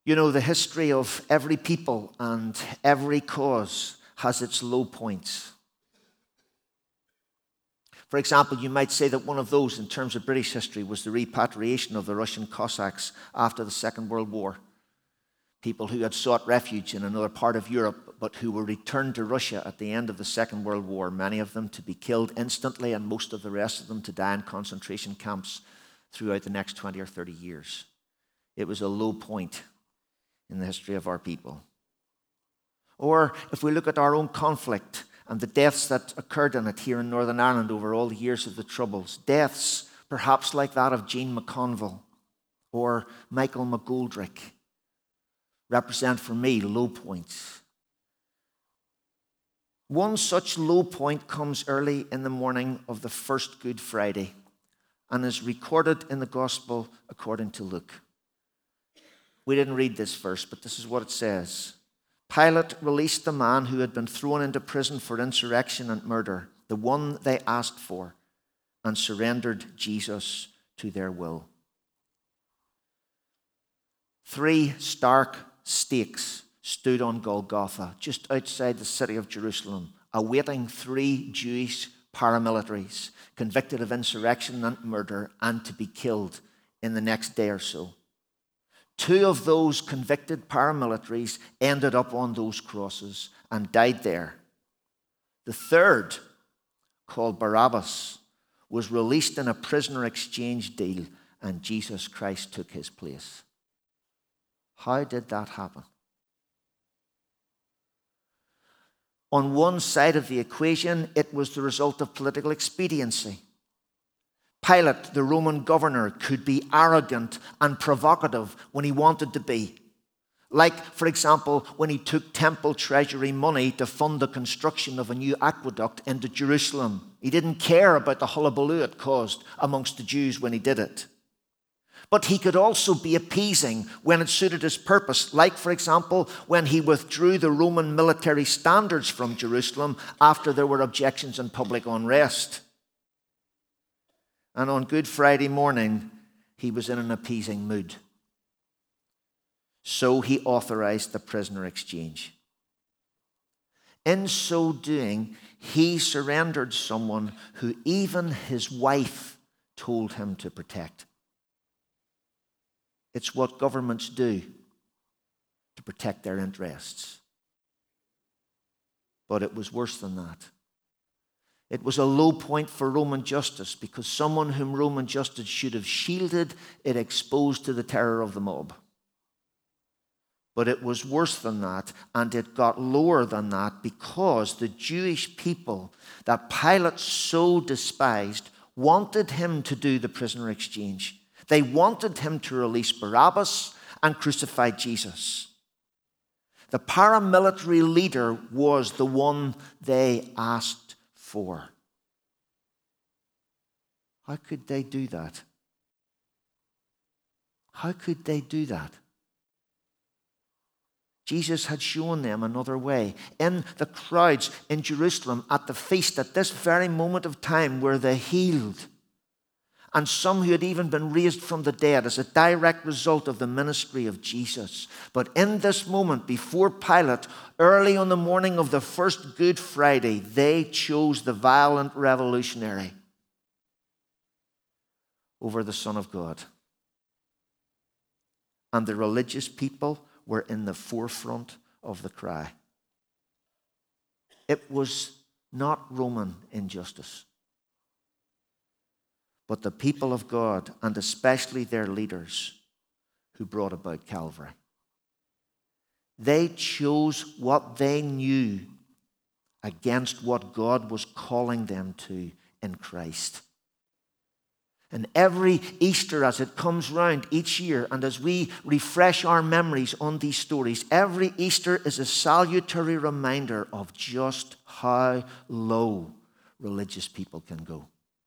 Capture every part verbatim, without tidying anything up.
You know, the history of every people and every cause has its low points. For example, you might say that one of those in terms of British history was the repatriation of the Russian Cossacks after the Second World War. People who had sought refuge in another part of Europe, but who were returned to Russia at the end of the Second World War, many of them to be killed instantly and most of the rest of them to die in concentration camps throughout the next twenty or thirty years. It was a low point in the history of our people. Or if we look at our own conflict and the deaths that occurred in it here in Northern Ireland over all the years of the Troubles, deaths perhaps like that of Jean McConville or Michael McGoldrick, represent for me low points. One such low point comes early in the morning of the first Good Friday and is recorded in the Gospel according to Luke. We didn't read this verse, but this is what it says. Pilate released the man who had been thrown into prison for insurrection and murder, the one they asked for, and surrendered Jesus to their will. Three stark stakes stood on Golgotha, just outside the city of Jerusalem, awaiting three Jewish paramilitaries convicted of insurrection and murder and to be killed in the next day or so. Two of those convicted paramilitaries ended up on those crosses and died there. The third, called Barabbas, was released in a prisoner exchange deal, and Jesus Christ took his place. How did that happen? On one side of the equation, it was the result of political expediency. Pilate, the Roman governor, could be arrogant and provocative when he wanted to be. Like, for example, when he took temple treasury money to fund the construction of a new aqueduct into Jerusalem. He didn't care about the hullabaloo it caused amongst the Jews when he did it. But he could also be appeasing when it suited his purpose, like, for example, when he withdrew the Roman military standards from Jerusalem after there were objections and public unrest. And on Good Friday morning, he was in an appeasing mood. So he authorized the prisoner exchange. In so doing, he surrendered someone who even his wife told him to protect. It's what governments do to protect their interests. But it was worse than that. It was a low point for Roman justice because someone whom Roman justice should have shielded, it exposed to the terror of the mob. But it was worse than that, and it got lower than that because the Jewish people that Pilate so despised wanted him to do the prisoner exchange. They wanted him to release Barabbas and crucify Jesus. The paramilitary leader was the one they asked for. How could they do that? How could they do that? Jesus had shown them another way. In the crowds in Jerusalem at the feast at this very moment of time were the healed, and some who had even been raised from the dead as a direct result of the ministry of Jesus. But in this moment, before Pilate, early on the morning of the first Good Friday, they chose the violent revolutionary over the Son of God. And the religious people were in the forefront of the cry. It was not Roman injustice, but the people of God, and especially their leaders, who brought about Calvary. They chose what they knew against what God was calling them to in Christ. And every Easter, as it comes round each year, and as we refresh our memories on these stories, every Easter is a salutary reminder of just how low religious people can go.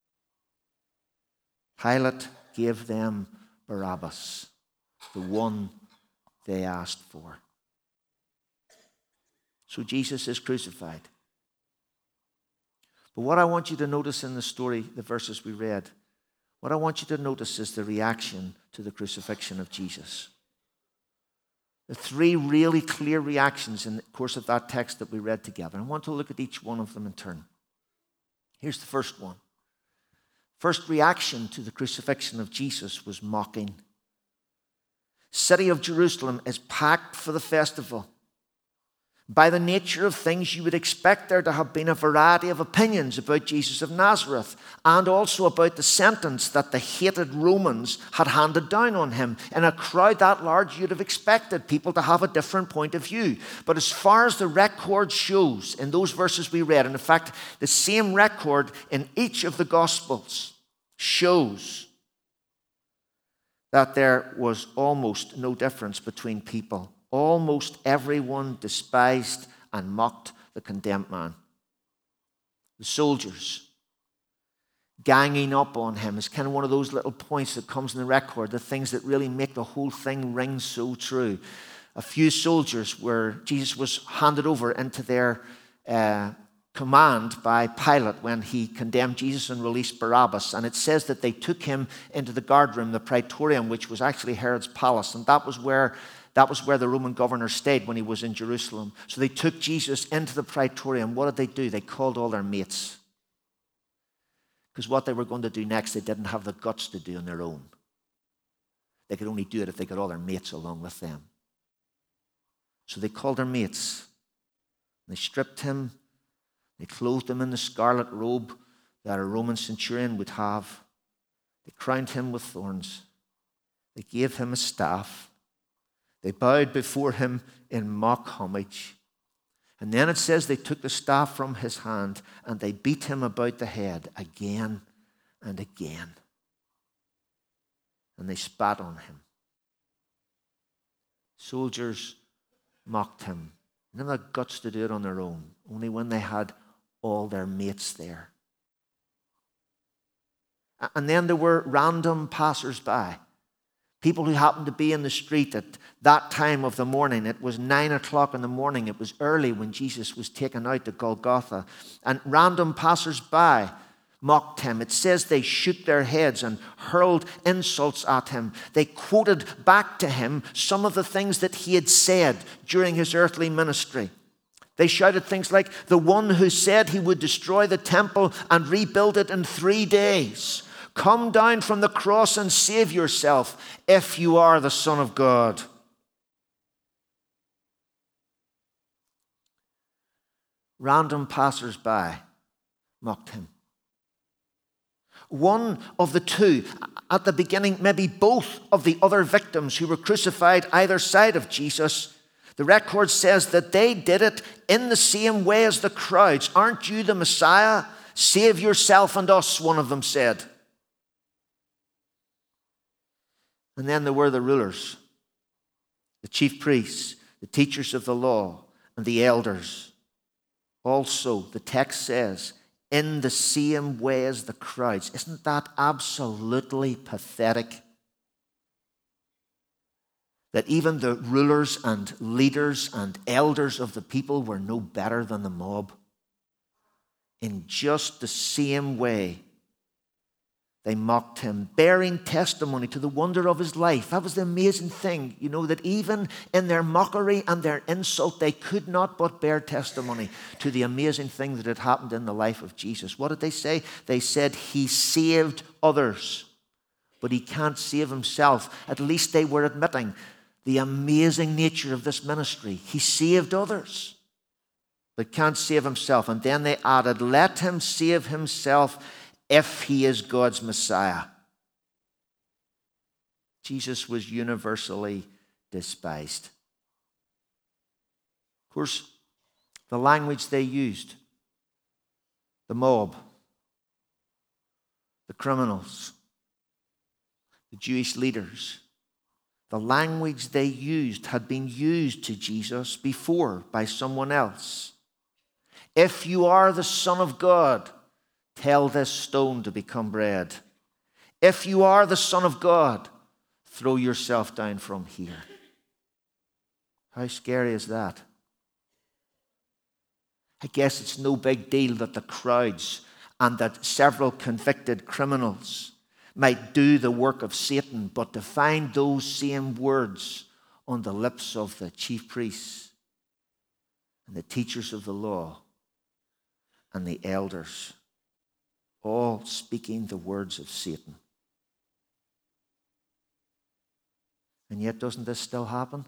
Pilate gave them Barabbas, the one they asked for. So Jesus is crucified. But what I want you to notice in the story, the verses we read, what I want you to notice is the reaction to the crucifixion of Jesus. The three really clear reactions in the course of that text that we read together. I want to look at each one of them in turn. Here's the first one. First reaction to the crucifixion of Jesus was mocking. City of Jerusalem is packed for the festival. By the nature of things, you would expect there to have been a variety of opinions about Jesus of Nazareth and also about the sentence that the hated Romans had handed down on him. In a crowd that large, you'd have expected people to have a different point of view. But as far as the record shows in those verses we read, and in fact, the same record in each of the Gospels shows that there was almost no difference between people. Almost everyone despised and mocked the condemned man. The soldiers ganging up on him is kind of one of those little points that comes in the record, the things that really make the whole thing ring so true. A few soldiers where Jesus was handed over into their uh, command by Pilate when he condemned Jesus and released Barabbas. And it says that they took him into the guard room, the Praetorium, which was actually Herod's palace. And that was where that was where the Roman governor stayed when he was in Jerusalem. So they took Jesus into the Praetorium. What did they do? They called all their mates. Because what they were going to do next, they didn't have the guts to do on their own. They could only do it if they got all their mates along with them. So they called their mates. They stripped him. They clothed him in the scarlet robe that a Roman centurion would have. They crowned him with thorns. They gave him a staff. They bowed before him in mock homage. And then it says they took the staff from his hand and they beat him about the head again and again. And they spat on him. Soldiers mocked him. They didn't have the guts to do it on their own, only when they had all their mates there. And then there were random passers-by. People who happened to be in the street at that time of the morning. It was nine o'clock in the morning. It was early when Jesus was taken out to Golgotha. And random passers-by mocked him. It says they shook their heads and hurled insults at him. They quoted back to him some of the things that he had said during his earthly ministry. They shouted things like, "The one who said he would destroy the temple and rebuild it in three days. Come down from the cross and save yourself if you are the Son of God." Random passers-by mocked him. One of the two, at the beginning, maybe both of the other victims who were crucified either side of Jesus, the record says that they did it in the same way as the crowds. "Aren't you the Messiah? Save yourself and us," one of them said. And then there were the rulers, the chief priests, the teachers of the law, and the elders. Also, the text says, in the same way as the crowds. Isn't that absolutely pathetic? That even the rulers and leaders and elders of the people were no better than the mob. In just the same way, they mocked him, bearing testimony to the wonder of his life. That was the amazing thing, you know, that even in their mockery and their insult, they could not but bear testimony to the amazing thing that had happened in the life of Jesus. What did they say? They said, he saved others, but he can't save himself. At least they were admitting the amazing nature of this ministry. He saved others, but can't save himself. And then they added, let him save himself if he is God's Messiah. Jesus was universally despised. Of course, the language they used, the mob, the criminals, the Jewish leaders, the language they used had been used to Jesus before by someone else. If you are the Son of God, tell this stone to become bread. If you are the Son of God, throw yourself down from here. How scary is that? I guess it's no big deal that the crowds and that several convicted criminals might do the work of Satan, but to find those same words on the lips of the chief priests and the teachers of the law and the elders, all speaking the words of Satan. And yet, doesn't this still happen?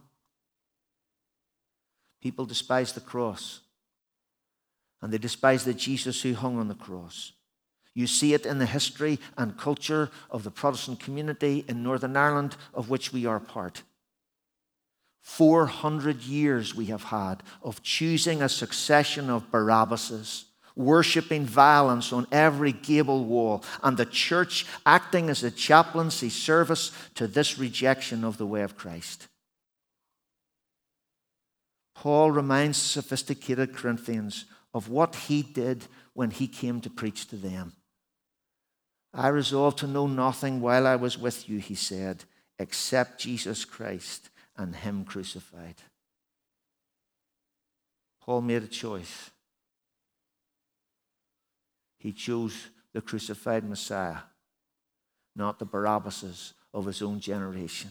People despise the cross, and they despise the Jesus who hung on the cross. You see it in the history and culture of the Protestant community in Northern Ireland, of which we are part. four hundred years we have had of choosing a succession of Barabbases, worshipping violence on every gable wall, and the church acting as a chaplaincy service to this rejection of the way of Christ. Paul reminds sophisticated Corinthians of what he did when he came to preach to them. I resolved to know nothing while I was with you, he said, except Jesus Christ and him crucified. Paul made a choice. He chose the crucified Messiah, not the Barabbases of his own generation.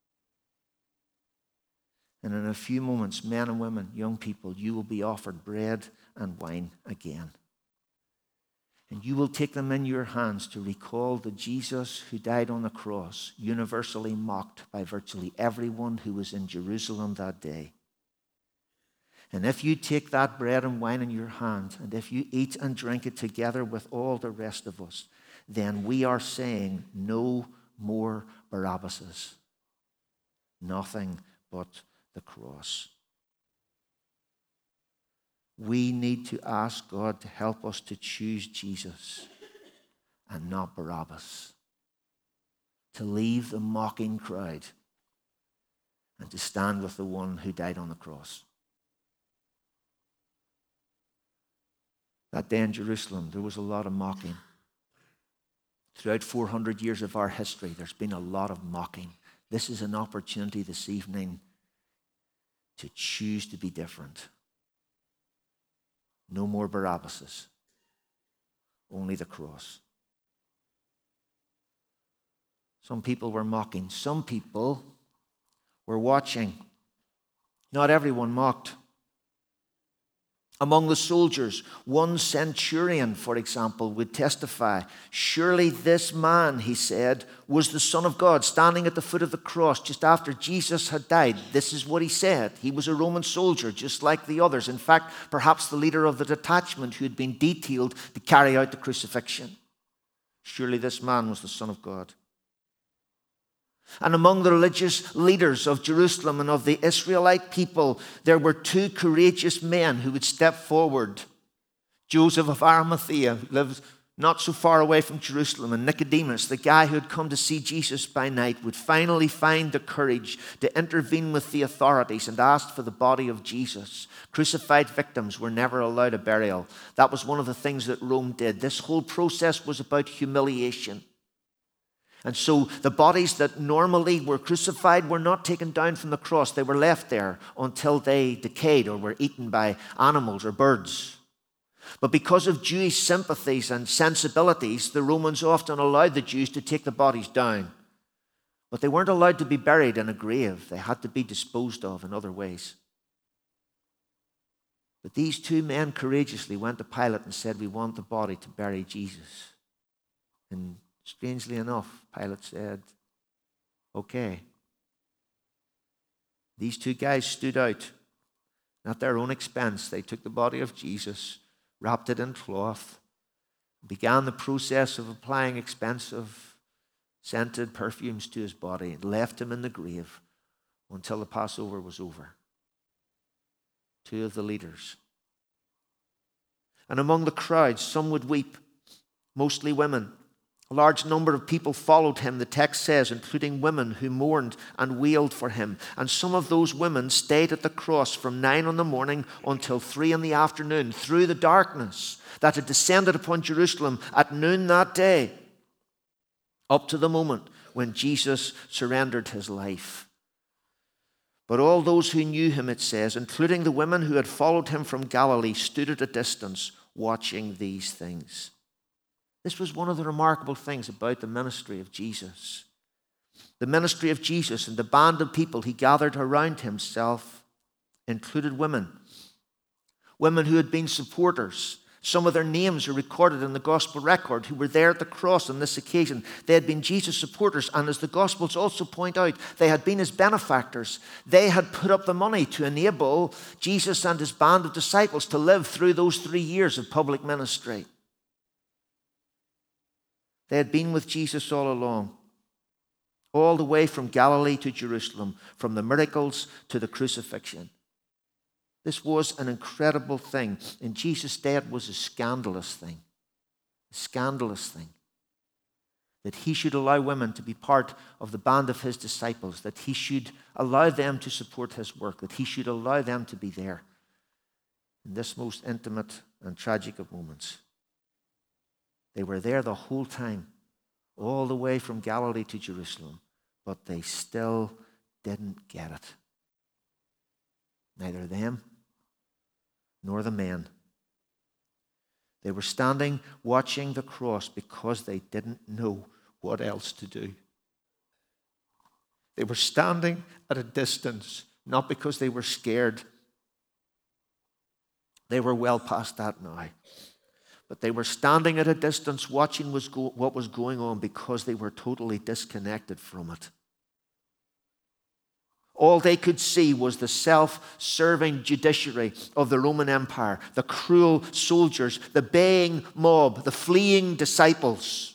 And in a few moments, men and women, young people, you will be offered bread and wine again. And you will take them in your hands to recall the Jesus who died on the cross, universally mocked by virtually everyone who was in Jerusalem that day. And if you take that bread and wine in your hand, and if you eat and drink it together with all the rest of us, then we are saying no more Barabbases. Nothing but the cross. We need to ask God to help us to choose Jesus and not Barabbas. To leave the mocking crowd and to stand with the one who died on the cross. That day in Jerusalem, there was a lot of mocking. Throughout four hundred years of our history, there's been a lot of mocking. This is an opportunity this evening to choose to be different. No more Barabbases. Only the cross. Some people were mocking. Some people were watching. Not everyone mocked. Among the soldiers, one centurion, for example, would testify, surely this man, he said, was the Son of God standing at the foot of the cross just after Jesus had died. This is what he said. He was a Roman soldier, just like the others. In fact, perhaps the leader of the detachment who had been detailed to carry out the crucifixion. Surely this man was the Son of God. And among the religious leaders of Jerusalem and of the Israelite people, there were two courageous men who would step forward. Joseph of Arimathea, who lived not so far away from Jerusalem, and Nicodemus, the guy who had come to see Jesus by night, would finally find the courage to intervene with the authorities and ask for the body of Jesus. Crucified victims were never allowed a burial. That was one of the things that Rome did. This whole process was about humiliation. And so the bodies that normally were crucified were not taken down from the cross. They were left there until they decayed or were eaten by animals or birds. But because of Jewish sympathies and sensibilities, the Romans often allowed the Jews to take the bodies down. But they weren't allowed to be buried in a grave. They had to be disposed of in other ways. But these two men courageously went to Pilate and said, we want the body to bury Jesus. And strangely enough, Pilate said, okay. These two guys stood out. At their own expense, they took the body of Jesus, wrapped it in cloth, began the process of applying expensive scented perfumes to his body, and left him in the grave until the Passover was over. Two of the leaders. And among the crowd, some would weep, mostly women. A large number of people followed him, the text says, including women who mourned and wailed for him. And some of those women stayed at the cross from nine in the morning until three in the afternoon, through the darkness that had descended upon Jerusalem at noon that day, up to the moment when Jesus surrendered his life. But all those who knew him, it says, including the women who had followed him from Galilee, stood at a distance watching these things. This was one of the remarkable things about the ministry of Jesus. The ministry of Jesus and the band of people he gathered around himself included women. Women who had been supporters. Some of their names are recorded in the gospel record who were there at the cross on this occasion. They had been Jesus' supporters, and as the gospels also point out, they had been his benefactors. They had put up the money to enable Jesus and his band of disciples to live through those three years of public ministry. They had been with Jesus all along, all the way from Galilee to Jerusalem, from the miracles to the crucifixion. This was an incredible thing. And Jesus' death was a scandalous thing. A scandalous thing. That he should allow women to be part of the band of his disciples. That he should allow them to support his work. That he should allow them to be there in this most intimate and tragic of moments. They were there the whole time, all the way from Galilee to Jerusalem. But they still didn't get it. Neither them nor the men. They were standing watching the cross because they didn't know what else to do. They were standing at a distance, not because they were scared. They were well past that now. But they were standing at a distance watching what was going on because they were totally disconnected from it. All they could see was the self-serving judiciary of the Roman Empire, the cruel soldiers, the baying mob, the fleeing disciples.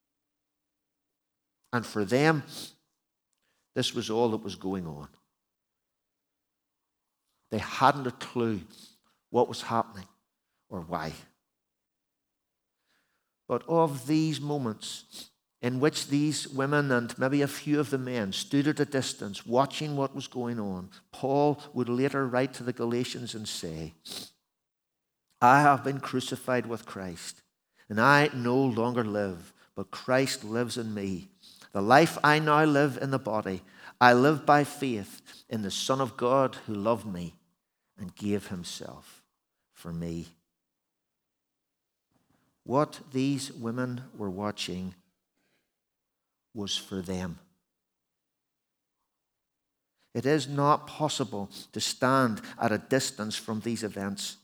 And for them, this was all that was going on. They hadn't a clue what was happening or why. But of these moments in which these women and maybe a few of the men stood at a distance watching what was going on, Paul would later write to the Galatians and say, I have been crucified with Christ, and I no longer live, but Christ lives in me. The life I now live in the body, I live by faith in the Son of God who loved me and gave himself for me. What these women were watching was for them. It is not possible to stand at a distance from these events.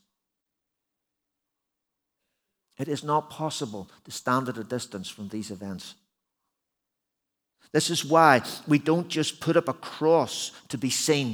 It is not possible to stand at a distance from these events. This is why we don't just put up a cross to be seen.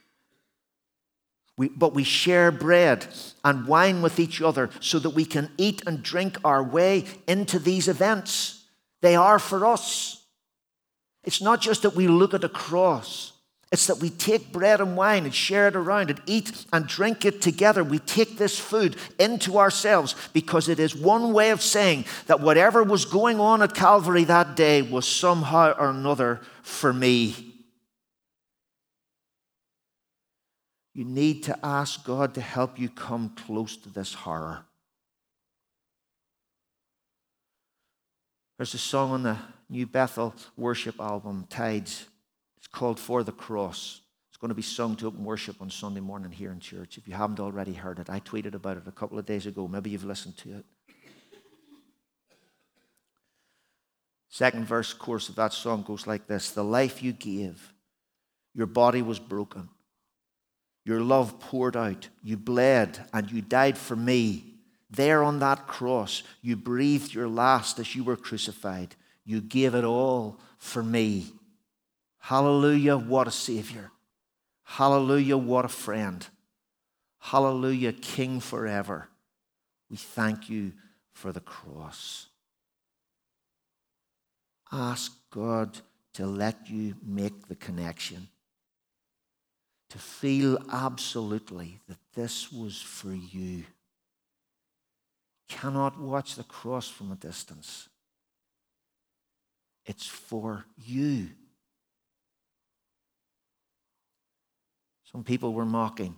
We, but we share bread and wine with each other so that we can eat and drink our way into these events. They are for us. It's not just that we look at a cross. It's that we take bread and wine and share it around and eat and drink it together. We take this food into ourselves because it is one way of saying that whatever was going on at Calvary that day was somehow or another for me. You need to ask God to help you come close to this horror. There's a song on the New Bethel worship album, Tides. It's called For the Cross. It's going to be sung to open worship on Sunday morning here in church. If you haven't already heard it, I tweeted about it a couple of days ago. Maybe you've listened to it. Second verse, course of that song goes like this. The life you gave, your body was broken. Your love poured out. You bled and you died for me. There on that cross, you breathed your last as you were crucified. You gave it all for me. Hallelujah, what a Savior. Hallelujah, what a friend. Hallelujah, King forever. We thank you for the cross. Ask God to let you make the connection. To feel absolutely that this was for you. Cannot watch the cross from a distance. It's for you. Some people were mocking.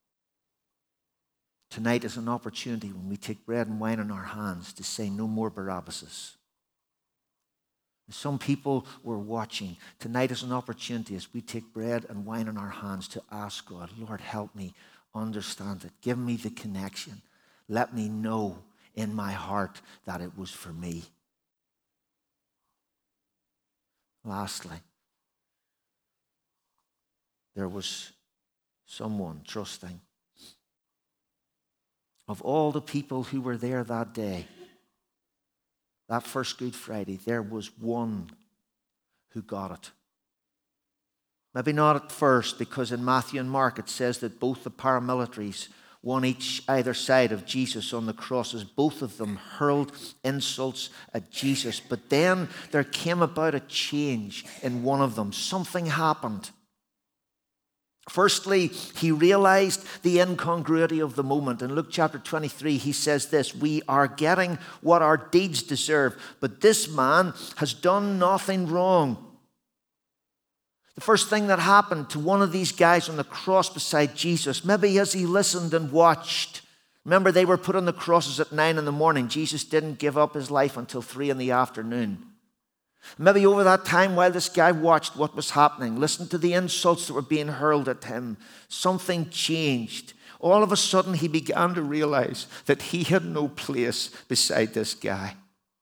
Tonight is an opportunity when we take bread and wine in our hands to say no more Barabbases. Some people were watching. Tonight is an opportunity as we take bread and wine in our hands to ask God, Lord, help me understand it. Give me the connection. Let me know in my heart that it was for me. Lastly, there was someone trusting. Of all the people who were there that day, that first Good Friday, there was one who got it. Maybe not at first, because in Matthew and Mark it says that both the paramilitaries, one each either side of Jesus on the crosses, both of them hurled insults at Jesus. But then there came about a change in one of them. Something happened. Firstly, he realized the incongruity of the moment. In Luke chapter twenty-three, he says this: we are getting what our deeds deserve, but this man has done nothing wrong. The first thing that happened to one of these guys on the cross beside Jesus, maybe as he listened and watched. Remember, they were put on the crosses at nine in the morning. Jesus didn't give up his life until three in the afternoon. Maybe over that time, while this guy watched what was happening, listened to the insults that were being hurled at him, something changed. All of a sudden, he began to realize that he had no place beside this guy.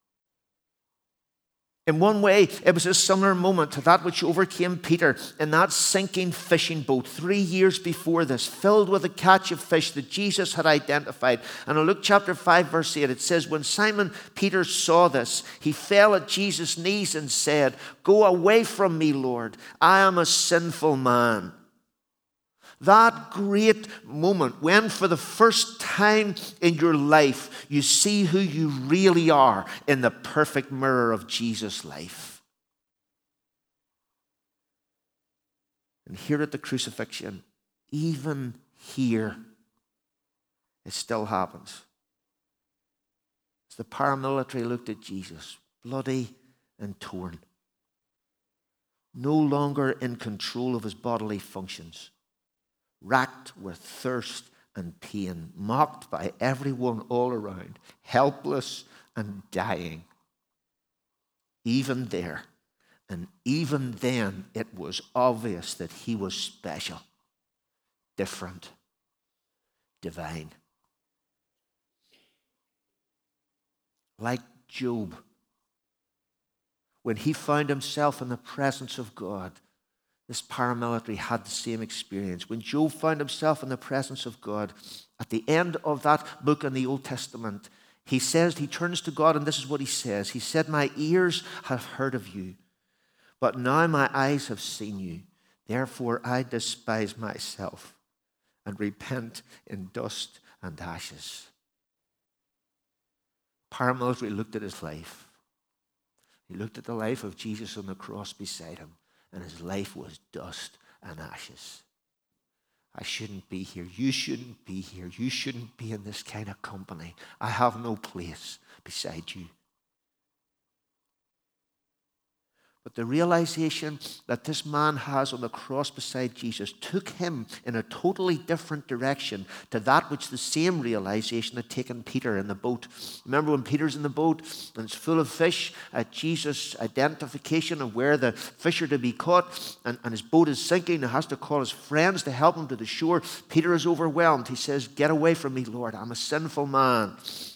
In one way, it was a similar moment to that which overcame Peter in that sinking fishing boat three years before this, filled with a catch of fish that Jesus had identified. And in Luke chapter five, verse eight, it says, when Simon Peter saw this, he fell at Jesus' knees and said, "Go away from me, Lord. I am a sinful man." That great moment when for the first time in your life you see who you really are in the perfect mirror of Jesus' life. And here at the crucifixion, even here, it still happens. As the paramilitary looked at Jesus, bloody and torn, no longer in control of his bodily functions, racked with thirst and pain, mocked by everyone all around, helpless and dying. Even there, and even then, it was obvious that he was special, different, divine. Like Job, when he found himself in the presence of God, this paramilitary had the same experience. When Job found himself in the presence of God, at the end of that book in the Old Testament, he says, he turns to God, and this is what he says. He said, "My ears have heard of you, but now my eyes have seen you. Therefore I despise myself and repent in dust and ashes." Paramilitary looked at his life. He looked at the life of Jesus on the cross beside him. And his life was dust and ashes. I shouldn't be here. You shouldn't be here. You shouldn't be in this kind of company. I have no place beside you. But the realization that this man has on the cross beside Jesus took him in a totally different direction to that which the same realization had taken Peter in the boat. Remember when Peter's in the boat and it's full of fish, at Jesus' identification of where the fish are to be caught, and, and his boat is sinking and has to call his friends to help him to the shore. Peter is overwhelmed. He says, "Get away from me, Lord. I'm a sinful man."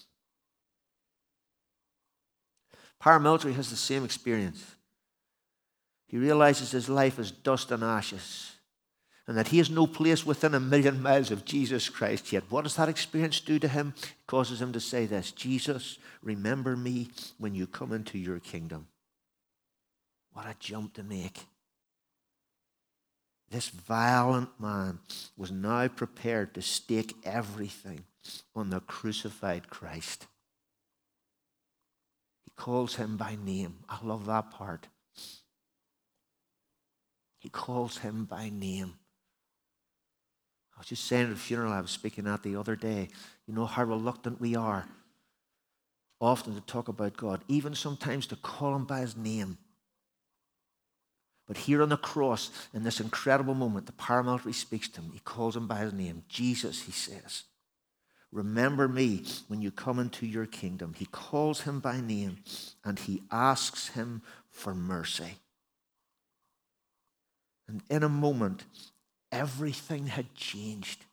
Paramilitary has the same experience. He realizes his life is dust and ashes, and that he has no place within a million miles of Jesus Christ yet. What does that experience do to him? It causes him to say this: "Jesus, remember me when you come into your kingdom." What a jump to make. This violent man was now prepared to stake everything on the crucified Christ. He calls him by name. I love that part. He calls him by name. I was just saying at a funeral I was speaking at the other day, you know how reluctant we are often to talk about God, even sometimes to call him by his name. But here on the cross, in this incredible moment, the paramilitary speaks to him. He calls him by his name. "Jesus," he says, "remember me when you come into your kingdom." He calls him by name and he asks him for mercy. And in a moment, everything had changed.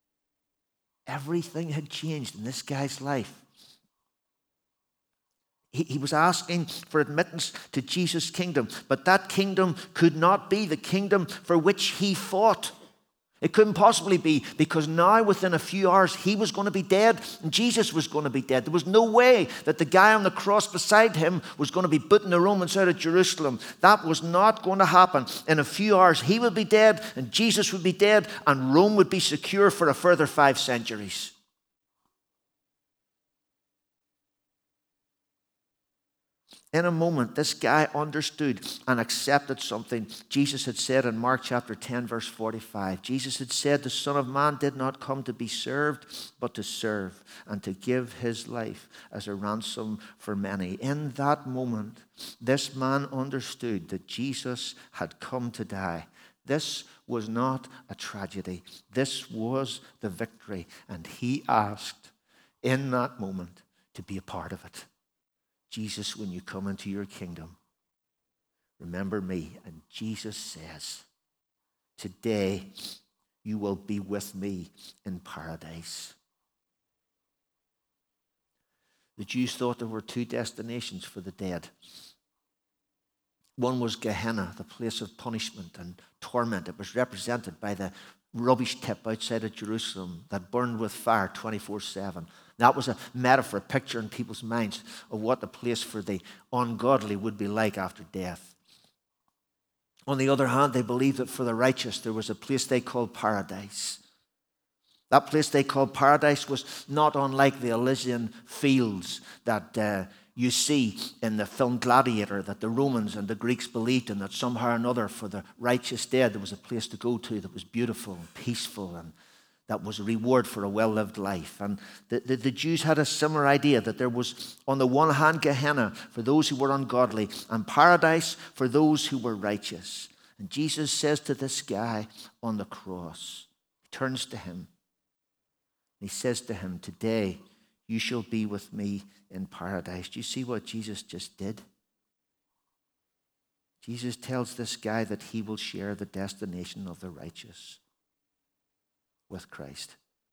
Everything had changed in this guy's life. He, he was asking for admittance to Jesus' kingdom. But that kingdom could not be the kingdom for which he fought. It couldn't possibly be, because now within a few hours he was going to be dead and Jesus was going to be dead. There was no way that the guy on the cross beside him was going to be booting the Romans out of Jerusalem. That was not going to happen. In a few hours he would be dead and Jesus would be dead and Rome would be secure for a further five centuries. In a moment, this guy understood and accepted something Jesus had said in Mark chapter ten, verse forty-five. Jesus had said, the Son of Man did not come to be served, but to serve and to give his life as a ransom for many. In that moment, this man understood that Jesus had come to die. This was not a tragedy. This was the victory. And he asked in that moment to be a part of it. Jesus, when you come into your kingdom, remember me. And Jesus says, today you will be with me in paradise. The Jews thought there were two destinations for the dead. One was Gehenna, the place of punishment and torment. It was represented by the rubbish tip outside of Jerusalem that burned with fire twenty-four seven. That was a metaphor, a picture in people's minds of what the place for the ungodly would be like after death. On the other hand, they believed that for the righteous there was a place they called paradise. That place they called paradise was not unlike the Elysian fields that uh, you see in the film Gladiator, that the Romans and the Greeks believed in, that somehow or another for the righteous dead there was a place to go to that was beautiful and peaceful and that was a reward for a well-lived life. And the, the, the Jews had a similar idea that there was, on the one hand, Gehenna for those who were ungodly and paradise for those who were righteous. And Jesus says to this guy on the cross, he turns to him, and he says to him, today you shall be with me in paradise. Do you see what Jesus just did? Jesus tells this guy that he will share the destination of the righteous with Christ.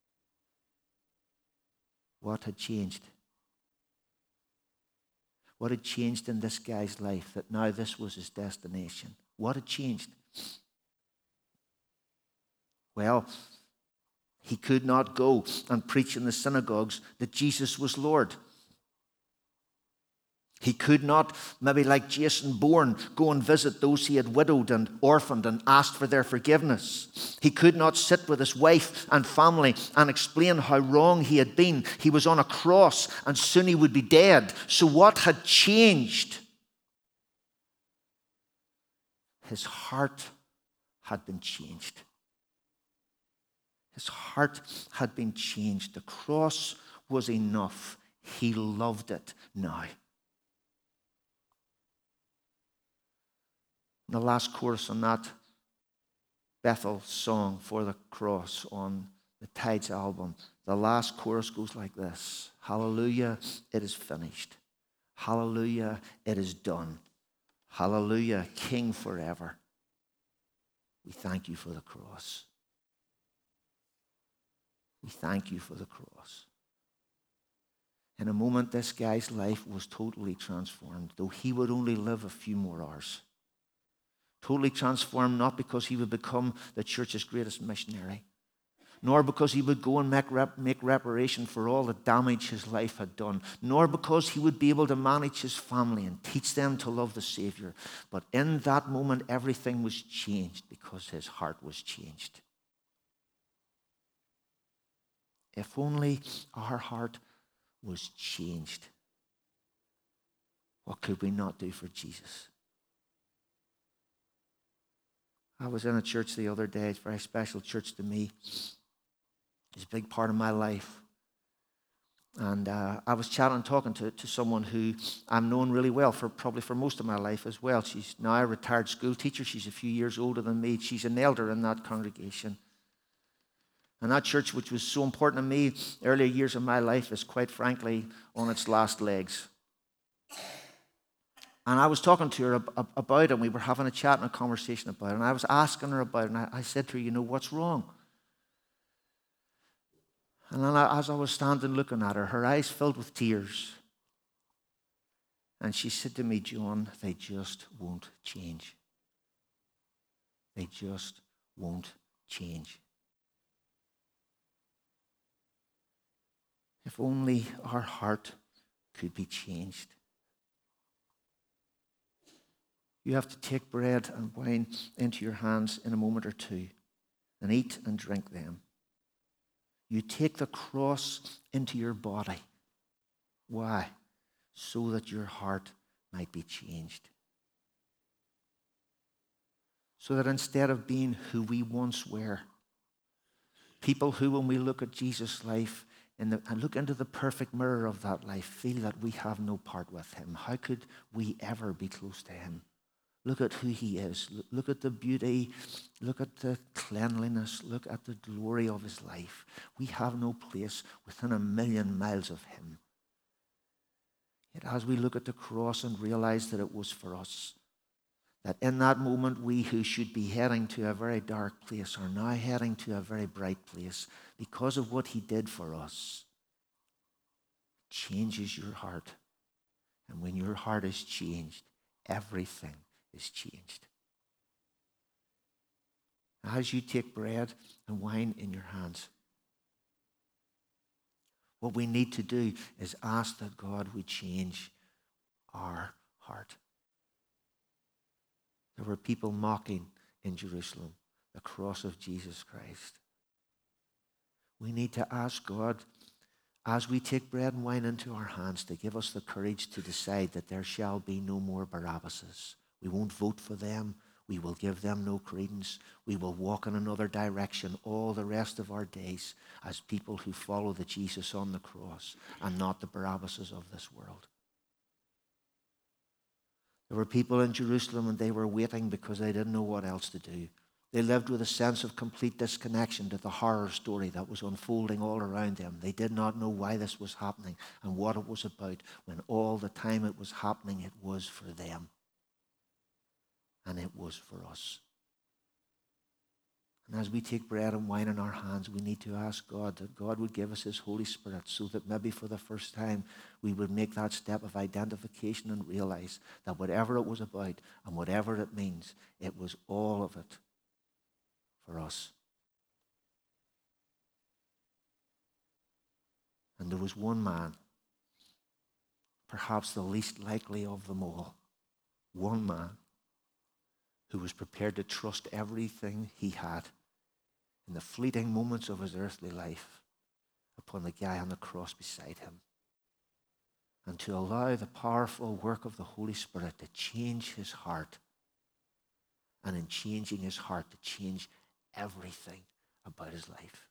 What had changed? What had changed in this guy's life that now this was his destination? What had changed? Well, he could not go and preach in the synagogues that Jesus was Lord. He could not, maybe like Jason Bourne, go and visit those he had widowed and orphaned and asked for their forgiveness. He could not sit with his wife and family and explain how wrong he had been. He was on a cross and soon he would be dead. So what had changed? His heart had been changed. His heart had been changed. The cross was enough. He loved it now. The last chorus on that Bethel song for the cross on the Tides album, the last chorus goes like this. Hallelujah, it is finished. Hallelujah, it is done. Hallelujah, King forever. We thank you for the cross. We thank you for the cross. In a moment, this guy's life was totally transformed, though he would only live a few more hours. Totally transformed, not because he would become the church's greatest missionary, nor because he would go and make, rep- make reparation for all the damage his life had done, nor because he would be able to manage his family and teach them to love the Savior. But in that moment, everything was changed because his heart was changed. If only our heart was changed, what could we not do for Jesus? I was in a church the other day. It's a very special church to me. It's a big part of my life. And uh, I was chatting, talking to, to someone who I'm known really well for probably for most of my life as well. She's now a retired school teacher. She's a few years older than me. She's an elder in that congregation. And that church, which was so important to me earlier years of my life, is quite frankly on its last legs. And I was talking to her about it, and we were having a chat and a conversation about it. And I was asking her about it, and I said to her, you know, what's wrong? And then as I was standing looking at her, her eyes filled with tears. And she said to me, John, they just won't change. They just won't change. If only our heart could be changed. You have to take bread and wine into your hands in a moment or two and eat and drink them. You take the cross into your body. Why? So that your heart might be changed. So that instead of being who we once were, people who, when we look at Jesus' life in the, and look into the perfect mirror of that life, feel that we have no part with him. How could we ever be close to him? Look at who he is. Look at the beauty. Look at the cleanliness. Look at the glory of his life. We have no place within a million miles of him. Yet as we look at the cross and realize that it was for us, that in that moment we who should be heading to a very dark place are now heading to a very bright place because of what he did for us, changes your heart. And when your heart is changed, everything is changed. As you take bread and wine in your hands, what we need to do is ask that God would change our heart. There were people mocking in Jerusalem the cross of Jesus Christ. We need to ask God, as we take bread and wine into our hands, to give us the courage to decide that there shall be no more Barabbases. We won't vote for them. We will give them no credence. We will walk in another direction all the rest of our days as people who follow the Jesus on the cross and not the Barabbases of this world. There were people in Jerusalem and they were waiting because they didn't know what else to do. They lived with a sense of complete disconnection to the horror story that was unfolding all around them. They did not know why this was happening and what it was about, when all the time it was happening, it was for them. And it was for us. And as we take bread and wine in our hands, we need to ask God that God would give us his Holy Spirit so that maybe for the first time we would make that step of identification and realize that whatever it was about and whatever it means, it was all of it for us. And there was one man, perhaps the least likely of them all, one man who was prepared to trust everything he had in the fleeting moments of his earthly life upon the guy on the cross beside him, and to allow the powerful work of the Holy Spirit to change his heart, and in changing his heart to change everything about his life.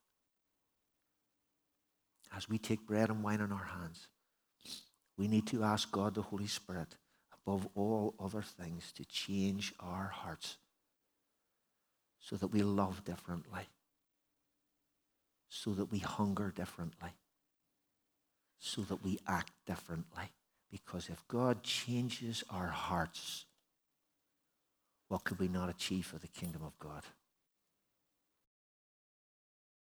As we take bread and wine in our hands, we need to ask God, the Holy Spirit, above all other things, to change our hearts so that we love differently, so that we hunger differently, so that we act differently. Because if God changes our hearts, what could we not achieve for the kingdom of God?